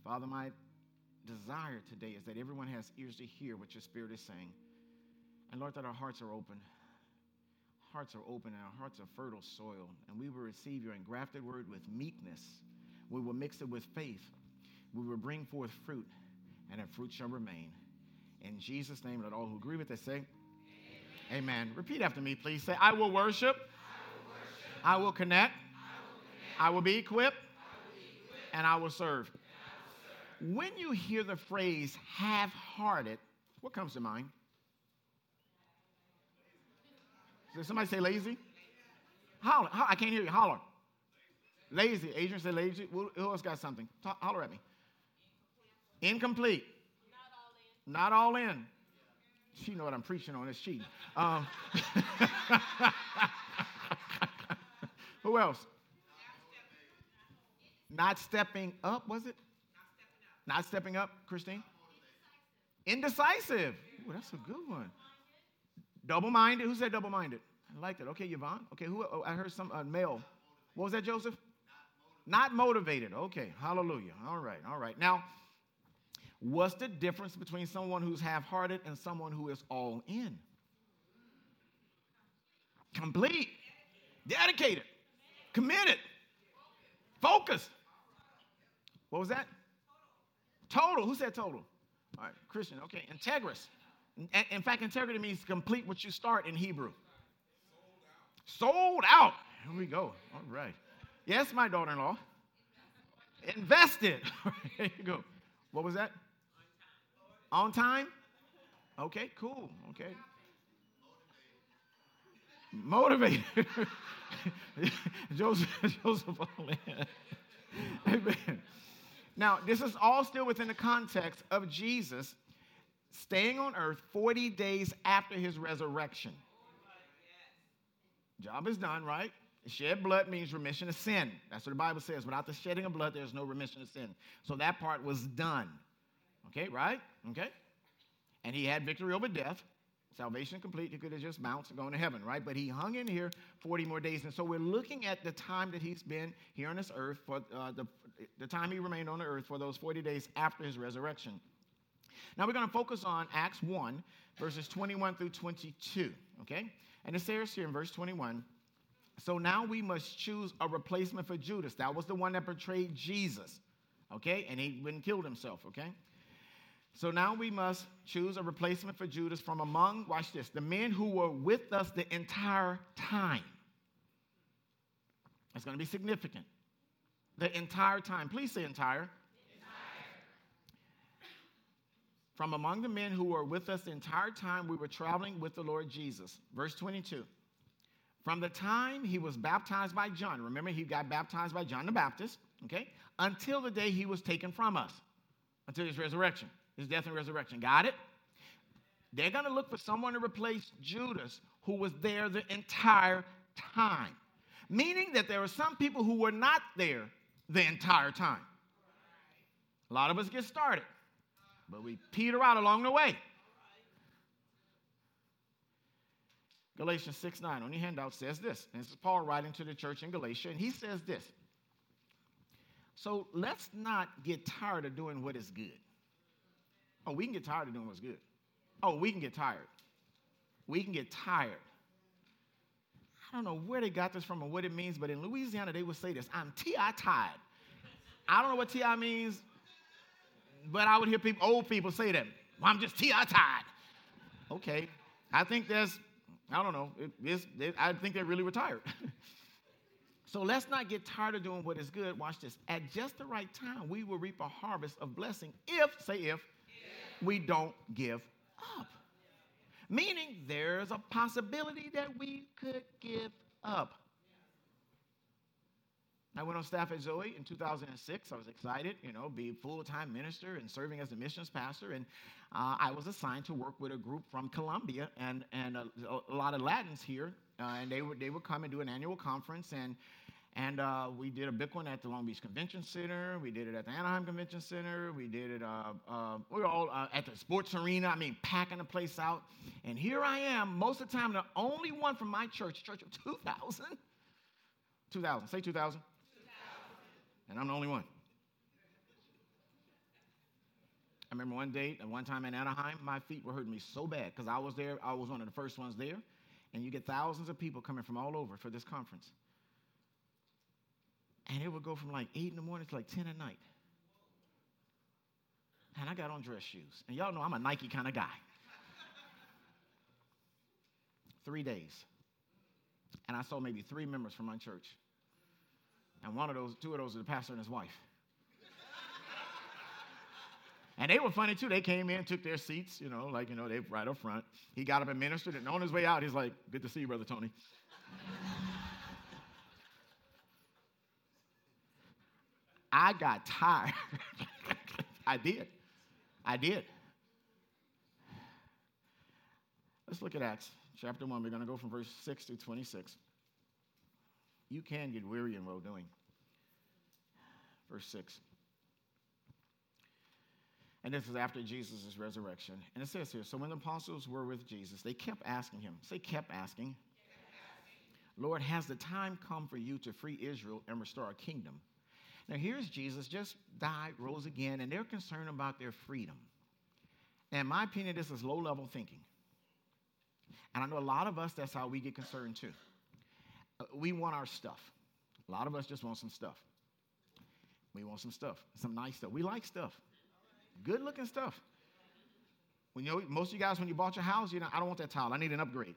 Father, my desire today is that everyone has ears to hear what your Spirit is saying. And Lord, that our hearts are open. Hearts are open and our hearts are fertile soil. And we will receive your engrafted word with meekness. We will mix it with faith. We will bring forth fruit, and that fruit shall remain. In Jesus' name, let all who agree with it say, Amen. Amen. Repeat after me, please. Say, I will worship. I will connect. I will be equipped. And I will serve. When you hear the phrase half-hearted, what comes to mind? Did somebody say lazy? Holler. I can't hear you. Holler. Lazy. Adrian said lazy. Who else got something? Holler at me. Incomplete. Not all in. She know what I'm preaching on. It's cheating. Who else? Not stepping up, was it? Not stepping up, Christine? Indecisive. Ooh, that's a good one. Double-minded. Who said double-minded? I liked it. Okay, Yvonne. Okay, I heard some male. What was that, Joseph? Not motivated. Okay, hallelujah. All right. Now, what's the difference between someone who's half-hearted and someone who is all in? Complete. Dedicated. Committed. Focused. What was that? Total. Who said total? All right, Christian. Okay, integrous. In fact, integrity means complete what you start in Hebrew. Sold out. Here we go. All right. Yes, my daughter-in-law. Invested. There you go. What was that? On time? Okay, cool. Okay. Motivated. Joseph. Amen. Now, this is all still within the context of Jesus staying on earth 40 days after his resurrection. Job is done, right? Shed blood means remission of sin. That's what the Bible says. Without the shedding of blood, there's no remission of sin. So that part was done. Okay, right? Okay. And he had victory over death. Salvation complete. He could have just bounced and gone to heaven, right? But he hung in here 40 more days. And so we're looking at the time that he's been here on this earth, for the time he remained on the earth for those 40 days after his resurrection. Now we're going to focus on Acts 1, verses 21 through 22, okay? And it says here in verse 21, so now we must choose a replacement for Judas. That was the one that betrayed Jesus, okay? And he went and killed himself, okay? So now we must choose a replacement for Judas from among, watch this, the men who were with us the entire time. It's going to be significant. The entire time. Please say entire. From among the men who were with us the entire time we were traveling with the Lord Jesus. Verse 22. From the time he was baptized by John, remember he got baptized by John the Baptist, okay, until the day he was taken from us, until his resurrection, his death and resurrection. Got it? They're going to look for someone to replace Judas who was there the entire time, meaning that there are some people who were not there the entire time. A lot of us get started, but we peter out along the way. Galatians 6:9 on your handout says this. And this is Paul writing to the church in Galatia, and he says this. So let's not get tired of doing what is good. Oh, we can get tired of doing what's good. Oh, we can get tired. We can get tired. I don't know where they got this from or what it means, but in Louisiana, they would say this. I'm T.I. tired. I don't know what T.I. means, but I would hear old people say that. Well, I'm just T.I. tired. Okay. I think I don't know. I think they're really retired. So let's not get tired of doing what is good. Watch this. At just the right time, we will reap a harvest of blessing if we don't give up. Meaning there's a possibility that we could give up. I went on staff at Zoe in 2006. I was excited, be a full-time minister and serving as a missions pastor. And I was assigned to work with a group from Colombia and a lot of Latins here. And they would come and do an annual conference. And we did a big one at the Long Beach Convention Center. We did it at the Anaheim Convention Center. We did it, we were all at the sports arena. Packing the place out. And here I am, most of the time, the only one from my church of 2,000. 2,000, say 2,000. And I'm the only one. remember one time in Anaheim, my feet were hurting me so bad because I was there. I was one of the first ones there. And you get thousands of people coming from all over for this conference. And it would go from like 8 in the morning to like 10 at night. And I got on dress shoes. And y'all know I'm a Nike kind of guy. 3 days. And I saw maybe 3 members from my church. And 2 of those are the pastor and his wife. And they were funny, too. They came in, took their seats, they right up front. He got up and ministered, and on his way out, he's like, good to see you, Brother Tony. I got tired. I did. Let's look at Acts chapter 1. We're going to go from verse 6 to 26. You can get weary in well-doing. Verse 6. And this is after Jesus' resurrection. And it says here, so when the apostles were with Jesus, they kept asking him. Say, kept asking. Lord, has the time come for you to free Israel and restore our kingdom? Now, here's Jesus, just died, rose again, and they're concerned about their freedom. And in my opinion, this is low-level thinking. And I know a lot of us, that's how we get concerned too. We want our stuff. A lot of us just want some stuff. We want some stuff, some nice stuff. We like stuff. Good-looking stuff. Most of you guys, when you bought your house, I don't want that tile. I need an upgrade.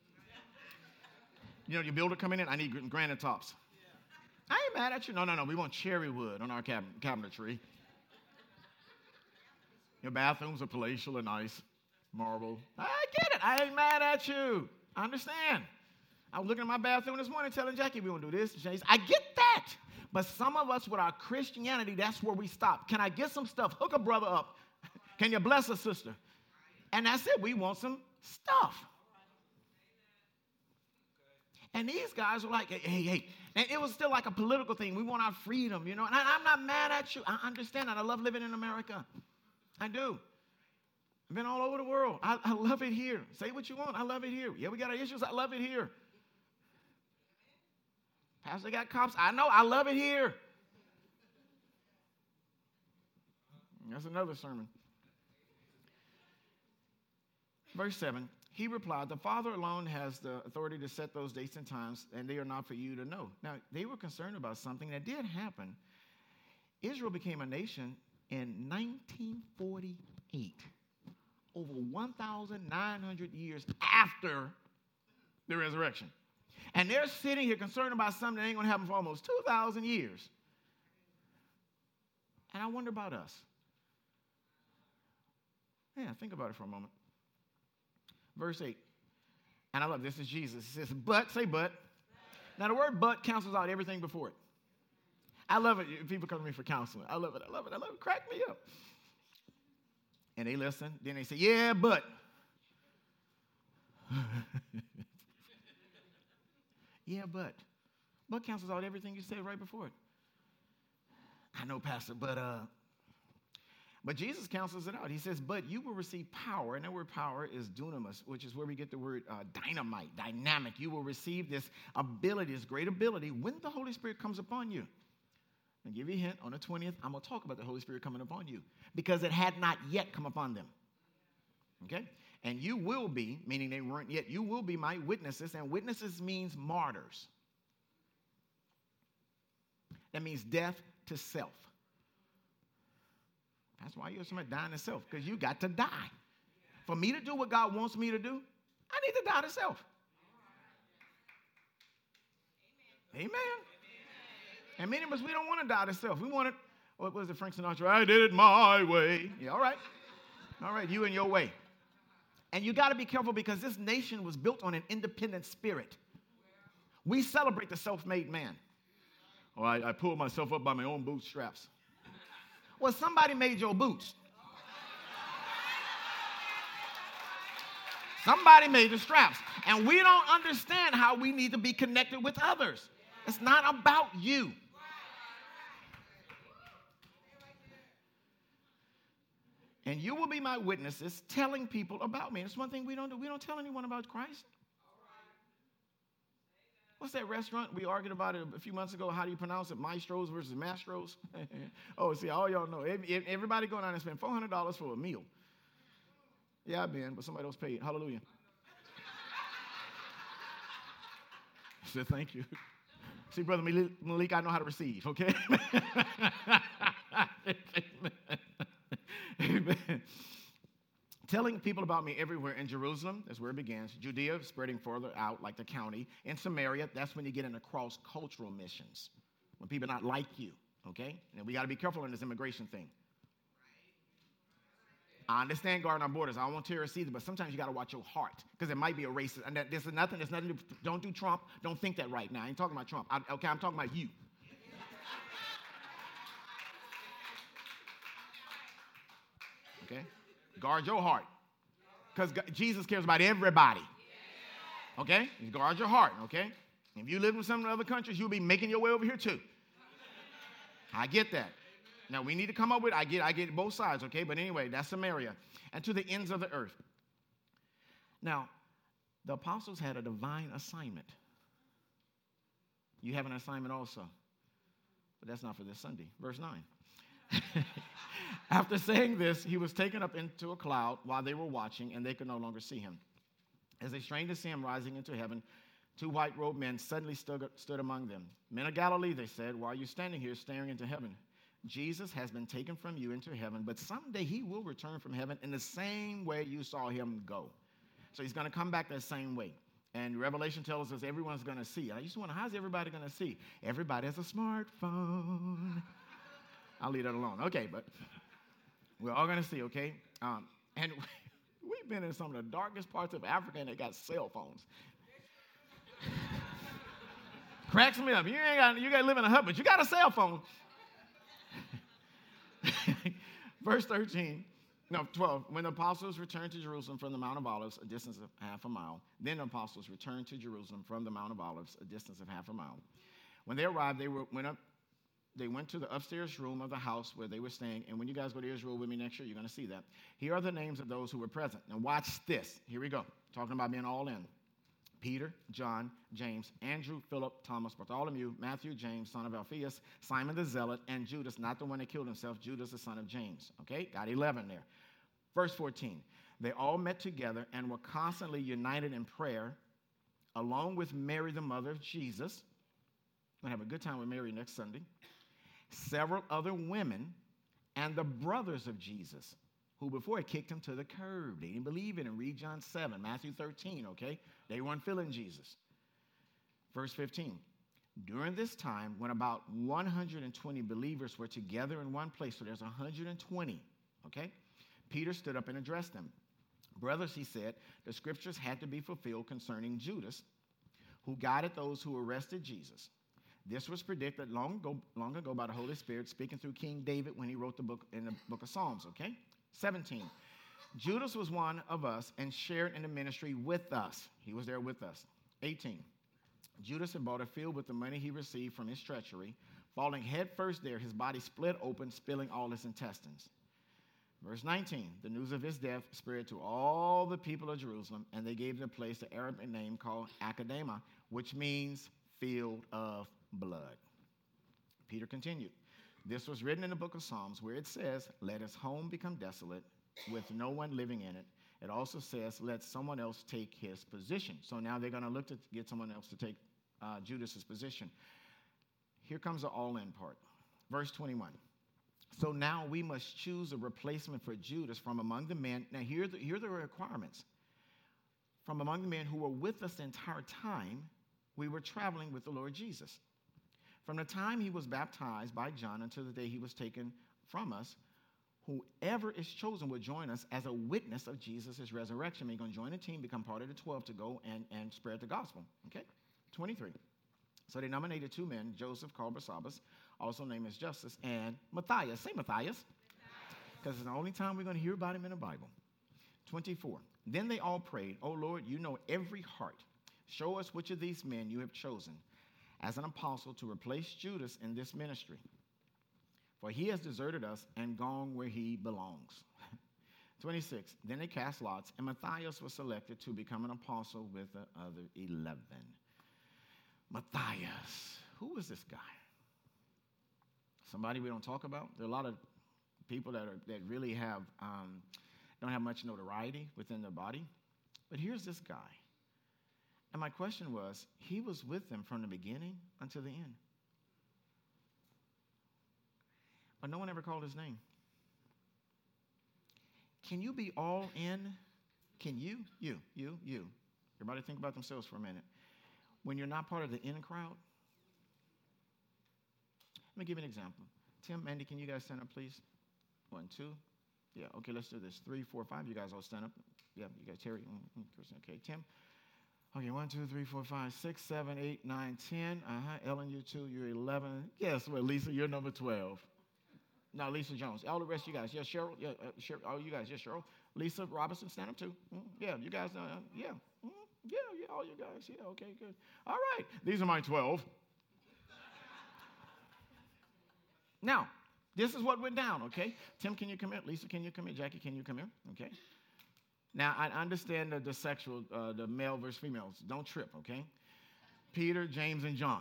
Your builder coming in, I need granite tops. I ain't mad at you. No. We want cherry wood on our cabinetry. Your bathrooms are palatial and nice. Marble. I get it. I ain't mad at you. I understand. I was looking at my bathroom this morning telling Jackie we want to do this. I get that. But some of us with our Christianity, that's where we stop. Can I get some stuff? Hook a brother up. Can you bless a sister? And that's it. We want some stuff. And these guys were like, hey. And it was still like a political thing. We want our freedom, And I'm not mad at you. I understand that. I love living in America. I do. I've been all over the world. I love it here. Say what you want. I love it here. Yeah, we got our issues. I love it here. Pastor got cops. I know. I love it here. That's another sermon. Verse 7. He replied, the Father alone has the authority to set those dates and times, and they are not for you to know. Now, they were concerned about something that did happen. Israel became a nation in 1948, over 1,900 years after the resurrection. And they're sitting here concerned about something that ain't going to happen for almost 2,000 years. And I wonder about us. Yeah, think about it for a moment. Verse 8. And I love this. Is Jesus. It says, but, say but. Now, the word but cancels out everything before it. I love it. People come to me for counseling. I love it. Crack me up. And they listen. Then they say, yeah, but. Yeah, but. But cancels out everything you said right before it. I know, Pastor, but Jesus cancels it out. He says, but you will receive power. And that word power is dunamis, which is where we get the word dynamite, dynamic. You will receive this ability, this great ability when the Holy Spirit comes upon you. I'll give you a hint. On the 20th, I'm going to talk about the Holy Spirit coming upon you because it had not yet come upon them. Okay? And you will be, meaning they weren't yet, you will be my witnesses. And witnesses means martyrs. That means death to self. That's why you're somebody dying to self, because you got to die. For me to do what God wants me to do, I need to die to self. Amen. And many of us, we don't want to die to self. We want it, what was it, Frank Sinatra? I did it my way. Yeah, all right. All right, you and your way. And you got to be careful because this nation was built on an independent spirit. We celebrate the self-made man. Oh, I pulled myself up by my own bootstraps. Well, somebody made your boots. Somebody made the straps. And we don't understand how we need to be connected with others. It's not about you. And you will be my witnesses telling people about me. And it's one thing we don't do. We don't tell anyone about Christ. What's that restaurant? We argued about it a few months ago. How do you pronounce it? Maestros versus Mastros? Oh, see, all y'all know. Everybody going out and spend $400 for a meal. Yeah, I've been, but somebody else paid. Hallelujah. I said, thank you. See, Brother Malik, I know how to receive, okay? Amen. Telling people about me everywhere in Jerusalem, that's where it begins. Judea, spreading further out like the county. In Samaria, that's when you get into cross-cultural missions. When people not like you, okay? And we got to be careful in this immigration thing. I understand guarding our borders. I don't want terrorists either, but sometimes you got to watch your heart because it might be a racist. And there's nothing. Don't do Trump. Don't think that right now. I ain't talking about Trump. I'm talking about you. Okay? Guard your heart. Because Jesus cares about everybody. Okay? You guard your heart, okay? If you live in some other countries, you'll be making your way over here too. I get that. Now, we need to come up with, I get both sides, okay? But anyway, that's Samaria. And to the ends of the earth. Now, the apostles had a divine assignment. You have an assignment also. But that's not for this Sunday. Verse 9. After saying this, he was taken up into a cloud while they were watching, and they could no longer see him. As they strained to see him rising into heaven, 2 white-robed men suddenly stood among them. Men of Galilee, they said, why are you standing here staring into heaven? Jesus has been taken from you into heaven, but someday he will return from heaven in the same way you saw him go. So he's going to come back that same way. And Revelation tells us everyone's going to see. I just wonder, how's everybody going to see? Everybody has a smartphone. I'll leave that alone. Okay, but we're all going to see, okay? And we've been in some of the darkest parts of Africa, and they got cell phones. Cracks me up. You got to live in a hut, but you got a cell phone. Verse 12. When the apostles returned to Jerusalem from the Mount of Olives, a distance of half a mile, then the apostles returned to Jerusalem from the Mount of Olives, a distance of half a mile. When they arrived, they went to the upstairs room of the house where they were staying. And when you guys go to Israel with me next year, you're going to see that. Here are the names of those who were present. Now watch this. Here we go. Talking about being all in. Peter, John, James, Andrew, Philip, Thomas, Bartholomew, Matthew, James, son of Alphaeus, Simon the Zealot, and Judas, not the one that killed himself, Judas, the son of James. Okay, got 11 there. Verse 14, they all met together and were constantly united in prayer, along with Mary, the mother of Jesus. We're going to have a good time with Mary next Sunday. Several other women and the brothers of Jesus, who before kicked him to the curb. They didn't believe in him. Read John 7, Matthew 13, okay? They weren't feeling Jesus. Verse 15, during this time, when about 120 believers were together in one place, so there's 120, okay? Peter stood up and addressed them. Brothers, he said, the scriptures had to be fulfilled concerning Judas, who guided those who arrested Jesus. This was predicted long ago by the Holy Spirit, speaking through King David when he wrote the book in the book of Psalms, okay? 17. Judas was one of us and shared in the ministry with us. He was there with us. 18. Judas had bought a field with the money he received from his treachery. Falling headfirst there, his body split open, spilling all his intestines. Verse 19. The news of his death spread to all the people of Jerusalem, and they gave the place an Arabic name called Akadama, which means field of blood. Peter continued. This was written in the book of Psalms where it says, let his home become desolate with no one living in it. It also says, let someone else take his position. So now they're going to look to get someone else to take Judas's position. Here comes the all-in part. Verse 21. So now we must choose a replacement for Judas from among the men. Now here are the requirements. From among the men who were with us the entire time we were traveling with the Lord Jesus. From the time he was baptized by John until the day he was taken from us, whoever is chosen will join us as a witness of Jesus' resurrection. You're going to join a team, become part of the 12 to go and spread the gospel. Okay? 23. So they nominated 2 men, Joseph called Barsabbas, also named as Justus, and Matthias. Say Matthias. Because it's the only time we're going to hear about him in the Bible. 24. Then they all prayed, "O Lord, you know every heart. Show us which of these men you have chosen as an apostle to replace Judas in this ministry. For he has deserted us and gone where he belongs." 26. Then they cast lots, and Matthias was selected to become an apostle with the other 11. Matthias. Who was this guy? Somebody we don't talk about. There are a lot of people that really have don't have much notoriety within their body. But here's this guy. And my question was, he was with them from the beginning until the end. But no one ever called his name. Can you be all in? Can you? Everybody think about themselves for a minute. When you're not part of the in crowd. Let me give you an example. Tim, Mandy, can you guys stand up, please? 1, 2. Yeah, okay, let's do this. 3, 4, 5. You guys all stand up. Yeah, you guys, Terry. Okay, Tim. Okay, 1, 2, 3, 4, 5, 6, 7, 8, 9, 10. Ellen, you 2, you're 11. Guess what, Lisa? You're number 12. No, Lisa Jones. All the rest of you guys. Yeah, Cheryl. Yeah, Cheryl. All you guys. Yeah, Cheryl. Lisa Robinson, stand up too. Yeah, you guys. Yeah. Yeah, all you guys. Yeah, okay, good. All right. These are my 12. Now, this is what went down, okay? Tim, can you come here? Lisa, can you come here? Jackie, can you come here? Okay. Now, I understand the sexual, the male versus females. Don't trip, okay? Peter, James, and John.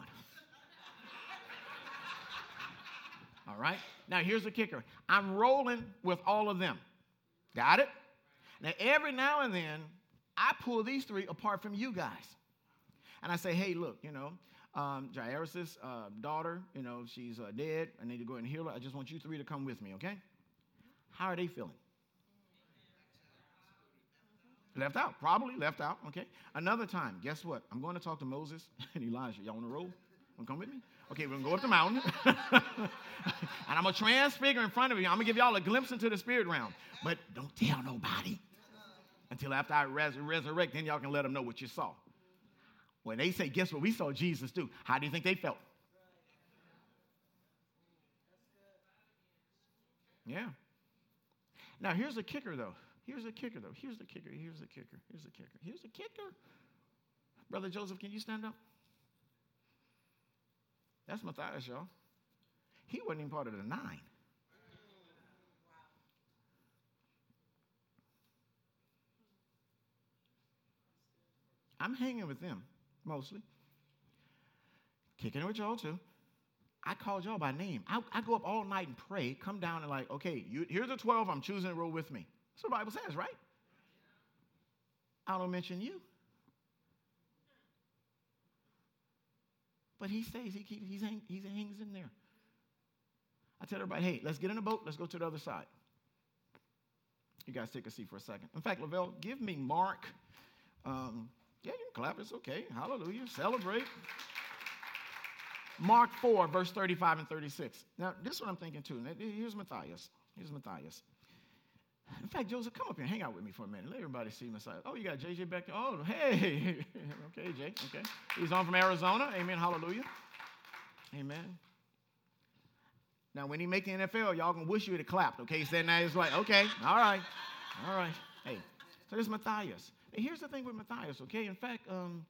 All right? Now, here's the kicker. I'm rolling with all of them. Got it? Now, every now and then, I pull these 3 apart from you guys. And I say, hey, look, Jairus' daughter, she's dead. I need to go and heal her. I just want you 3 to come with me, okay? How are they feeling? Left out. Probably left out, okay? Another time, guess what? I'm going to talk to Moses and Elijah. Y'all on the road? Want to come with me? Okay, we're going to go up the mountain. And I'm going to transfigure in front of you. I'm going to give y'all a glimpse into the spirit realm. But don't tell nobody until after I resurrect. Then y'all can let them know what you saw. When they say, guess what we saw Jesus do? How do you think they felt? Yeah. Now, here's the kicker, though. Here's the kicker. Brother Joseph, can you stand up? That's Matthias, y'all. He wasn't even part of the 9. I'm hanging with them, mostly. Kicking it with y'all, too. I called y'all by name. I go up all night and pray, come down and like, okay, here's the 12. I'm choosing to roll with me. That's what the Bible says, right? I don't mention you. But he stays. He hangs in there. I tell everybody, hey, let's get in a boat. Let's go to the other side. You guys take a seat for a second. In fact, Lavelle, give me Mark. Yeah, you can clap. It's okay. Hallelujah. Celebrate. Mark 4, verse 35 and 36. Now, this is what I'm thinking, too. Here's Matthias. In fact, Joseph, come up here and hang out with me for a minute. Let everybody see Messiah. Oh, you got JJ back there. Oh, hey. Okay, Jay. Okay. He's on from Arizona. Amen. Hallelujah. Amen. Now, when he make the NFL, y'all going to wish you would have clapped. Okay, he said now it's like, okay, all right. Hey, so this is Matthias. Hey, here's the thing with Matthias, okay? In fact,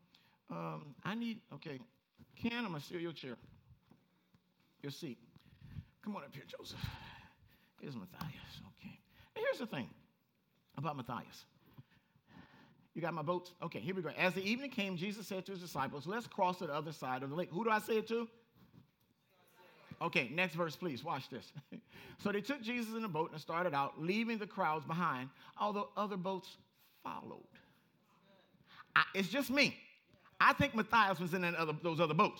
Ken, I'm going to steal your chair, your seat. Come on up here, Joseph. Here's Matthias, okay. Now, here's the thing about Matthias. You got my boats? Okay, here we go. As the evening came, Jesus said to his disciples, let's cross to the other side of the lake. Who do I say it to? Okay, next verse, please. Watch this. So they took Jesus in a boat and started out, leaving the crowds behind, although other boats followed. It's just me. I think Matthias was in those other boats.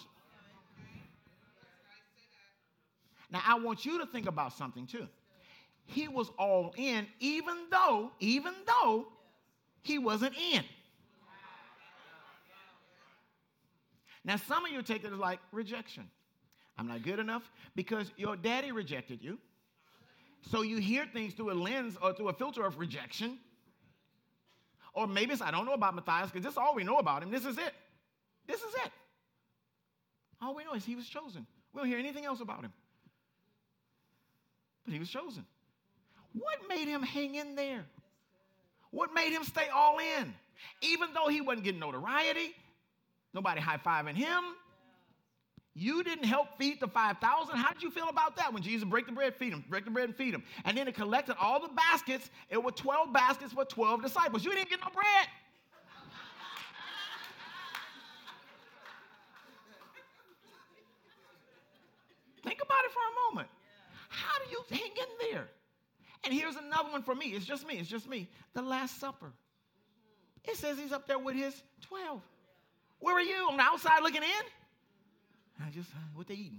Now, I want you to think about something, too. He was all in, even though he wasn't in. Now, some of you take it as like rejection. I'm not good enough because your daddy rejected you. So you hear things through a lens or through a filter of rejection. Or maybe I don't know about Matthias because this is all we know about him. This is it. All we know is he was chosen. We don't hear anything else about him. But he was chosen. What made him hang in there? What made him stay all in? Even though he wasn't getting notoriety, nobody high-fiving him. You didn't help feed the 5,000. How did you feel about that when Jesus break the bread and feed them? And then it collected all the baskets. It were 12 baskets for 12 disciples. You didn't get no bread. it for a moment. How do you hang in there? And here's another one for me. It's just me. The Last Supper. It says he's up there with his 12. Where are you? On the outside looking in? I just, what they eating?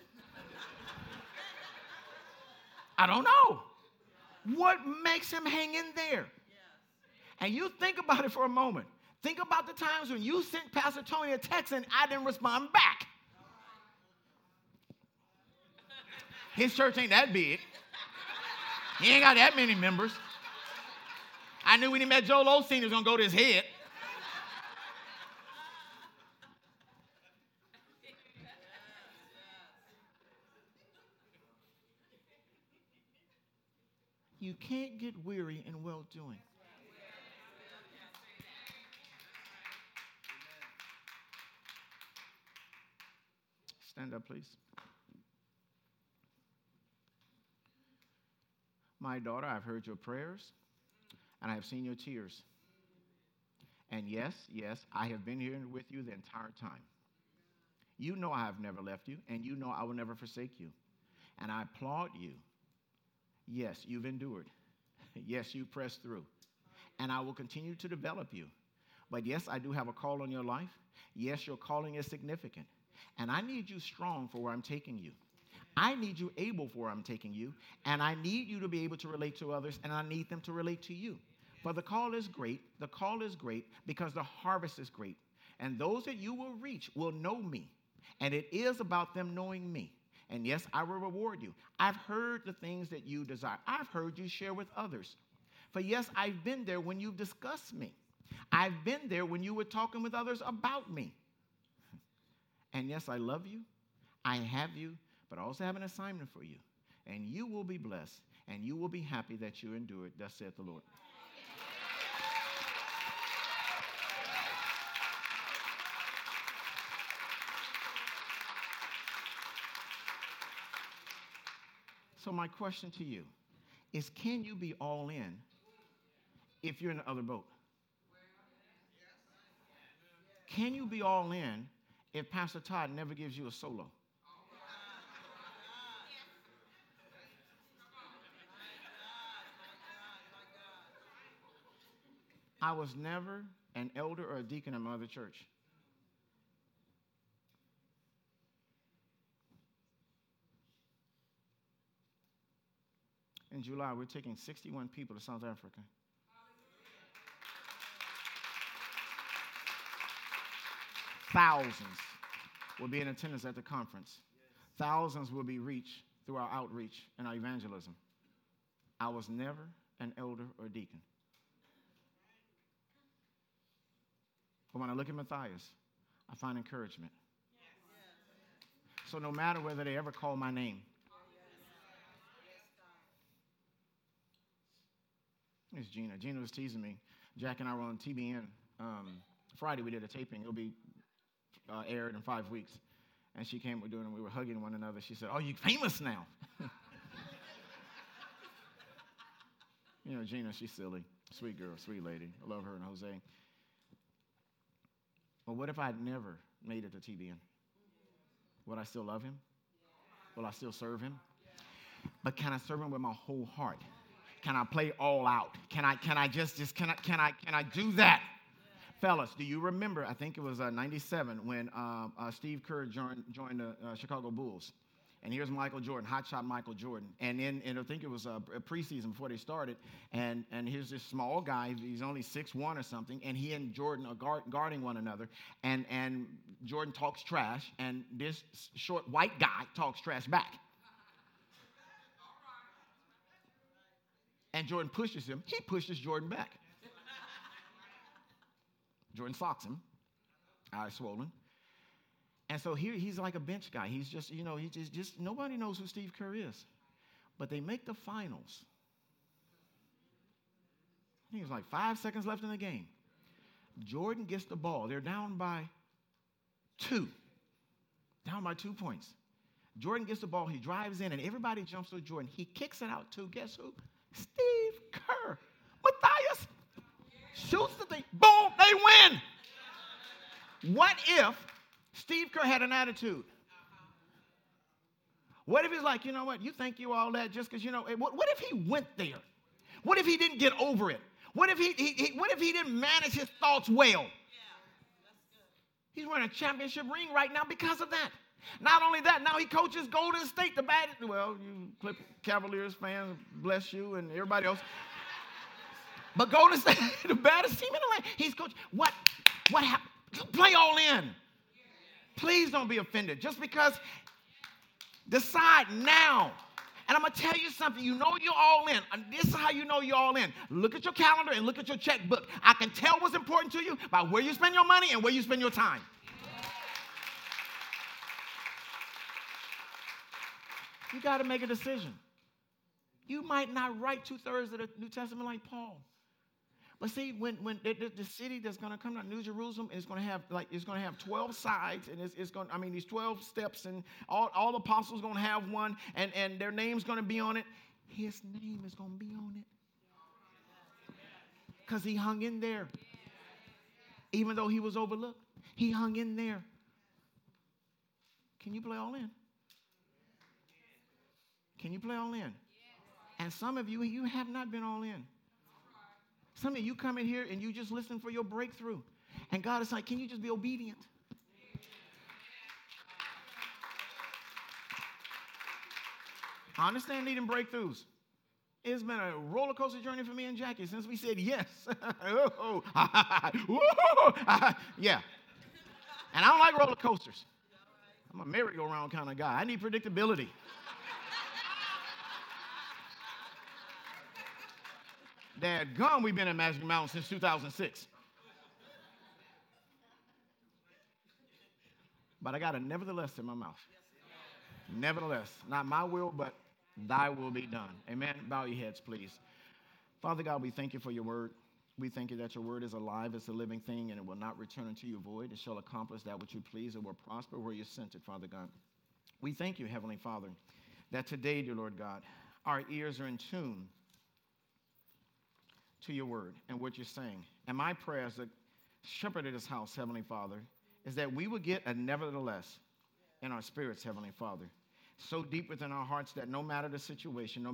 I don't know. What makes him hang in there? And you think about it for a moment. Think about the times when you sent Pastor Tony a text and I didn't respond back. His church ain't that big. He ain't got that many members. I knew when he met Joel Osteen, he was going to go to his head. You can't get weary in well-doing. Stand up, please. My daughter, I've heard your prayers, and I have seen your tears. And yes, I have been here with you the entire time. You know I have never left you, and you know I will never forsake you. And I applaud you. Yes, you've endured. Yes, you pressed through. And I will continue to develop you. But yes, I do have a call on your life. Yes, your calling is significant. And I need you strong for where I'm taking you. I need you able for where I'm taking you. And I need you to be able to relate to others, and I need them to relate to you. For the call is great. The call is great because the harvest is great. And those that you will reach will know me. And it is about them knowing me. And yes, I will reward you. I've heard the things that you desire. I've heard you share with others. For yes, I've been there when you've discussed me. I've been there when you were talking with others about me. And yes, I love you. I have you, but I also have an assignment for you. And you will be blessed, and you will be happy that you endured. Thus saith the Lord. So my question to you is, can you be all in if you're in the other boat? Can you be all in if Pastor Todd never gives you a solo? I was never an elder or a deacon in my other church. In July, we're taking 61 people to South Africa. Thousands will be in attendance at the conference. Thousands will be reached through our outreach and our evangelism. I was never an elder or deacon. But when I look at Matthias, I find encouragement. So no matter whether they ever call my name, it's Gina. Gina was teasing me. Jack and I were on TBN. Friday we did a taping. It'll be aired in 5 weeks. And she came, we were hugging one another. She said, "Oh, you famous now." You know, Gina, she's silly. Sweet girl, sweet lady. I love her and Jose. But what if I had never made it to TBN? Would I still love him? Will I still serve him? But can I serve him with my whole heart? Can I play all out? Can I do that? Fellas, do you remember, I think it was 97 when Steve Kerr joined the Chicago Bulls. And here's Michael Jordan, hotshot Michael Jordan. And I think it was a preseason before they started. And here's this small guy, he's only 6'1" or something, and he and Jordan are guarding one another. And Jordan talks trash, and this short white guy talks trash back. And Jordan pushes him. He pushes Jordan back. Jordan socks him, eyes swollen. And so here he's like a bench guy. He's just, he's just nobody knows who Steve Kerr is. But they make the finals. I think it was like 5 seconds left in the game. Jordan gets the ball. They're down by 2. Down by 2 points. Jordan gets the ball. He drives in, and everybody jumps to Jordan. He kicks it out to, guess who? Steve Kerr. Matthias shoots the thing. Boom, they win. What if Steve Kerr had an attitude? What if he's like, you know what, you think you all that just because, what if he went there? What if he didn't get over it? What if what if he didn't manage his thoughts well? He's wearing a championship ring right now because of that. Not only that, now he coaches Golden State, the baddest. Well, you Cavaliers fans, bless you, and everybody else. But Golden State, the baddest team in the land. He's coaching. What happened? Play all in. Please don't be offended. Just because, decide now. And I'm going to tell you something. You know you're all in. And this is how you know you're all in. Look at your calendar and look at your checkbook. I can tell what's important to you by where you spend your money and where you spend your time. You got to make a decision. You might not write 2/3 of the New Testament like Paul. But see, when the city that's going to come out, New Jerusalem, is going to have 12 sides, and these 12 steps, and all the apostles going to have one, and their name's going to be on it. His name is going to be on it. Because he hung in there. Even though he was overlooked, he hung in there. Can you play all in? Can you play all in? And some of you have not been all in. Some of you come in here and you just listen for your breakthrough. And God is like, can you just be obedient? I understand needing breakthroughs. It's been a roller coaster journey for me and Jackie since we said yes. Yeah. And I don't like roller coasters. I'm a merry-go-round kind of guy. I need predictability. Dadgum, we've been at Magic Mountain since 2006. But I got a nevertheless in my mouth. Nevertheless, not my will, but thy will be done. Amen. Bow your heads, please. Father God, we thank you for your word. We thank you that your word is alive, it's a living thing, and it will not return unto you void. It shall accomplish that which you please. It will prosper where you sent it, Father God. We thank you, Heavenly Father, that today, dear Lord God, our ears are in tune to your word and what you're saying. And my prayer as the shepherd of this house, Heavenly Father, is that we would get a nevertheless in our spirits, Heavenly Father, so deep within our hearts that no matter the situation, no